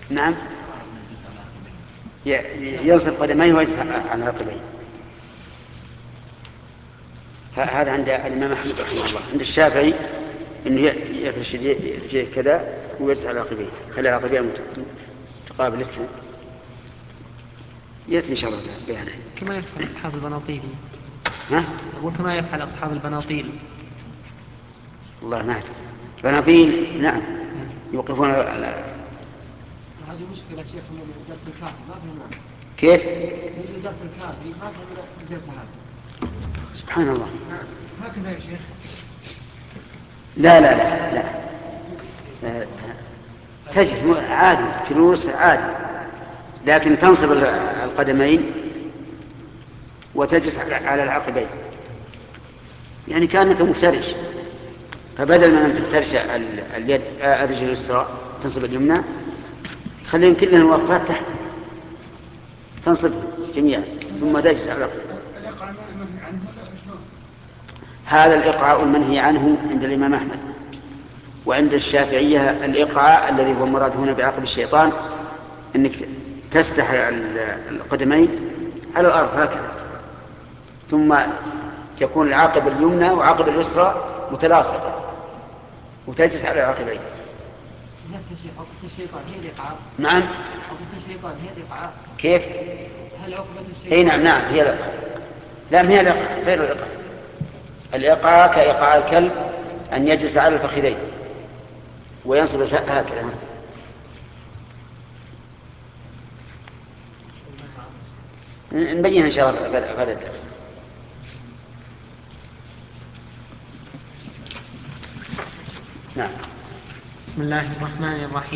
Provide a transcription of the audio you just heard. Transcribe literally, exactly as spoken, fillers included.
نعم، ينصب قدميه ويجلس على عقبيه. هذا عند الإمام أحمد رحمه الله. عند الشافعي إنه يفرش يديه كذا ويجلس على عقبيه، خلي العقبيه متقابل الاثنين. يأتي إن شاء الله بيانه كما يفعل أصحاب البناطيل. ها؟ أقول كما يفعل أصحاب البناطيل. والله ما أدري. بناطيل نعم يوقفون على. هذه مشكلة شيخ من الدرس الكافي ما فهمنا. كيف؟ من الدرس الكافي ما فهمنا الجلسة هذه. سبحان الله. نعم هكذا يا شيخ. لا لا لا لا آه، تجلس عادي، جلوس عادي، لكن تنصب القدمين وتجلس على العقبين، يعني كأنك مفترش. فبدل من أن تفترش اليد الرجل اليسرى تنصب اليمنى، خليهم كلهم الوقفات تحت تنصب جميعا ثم تجلس على العقبين. هذا الإقعاء المنهي عنه عند الإمام أحمد. وعند الشافعية الإقعاء الذي هو مراد هنا بعقب الشيطان أنك تستح القدمين على الأرض هكذا، ثم يكون العاقب اليمنى وعاقب اليسرى متلاصقة وتجلس على العاقبين. نفس الشيء عقبة الشيطان هي الإقعاء. نعم. عقبة الشيطان هي الإقعاء. كيف؟ هل عقبة الشيطان؟ اي نعم نعم هي الإقعاء. لا ما هي الإقعاء، غير الإقعاء. الإقعاء كإقعاء الكلب أن يجلس على الفخذين وينصب هكذا. نبين إن شاء الله غدا الدرس. نعم. بسم الله الرحمن الرحيم.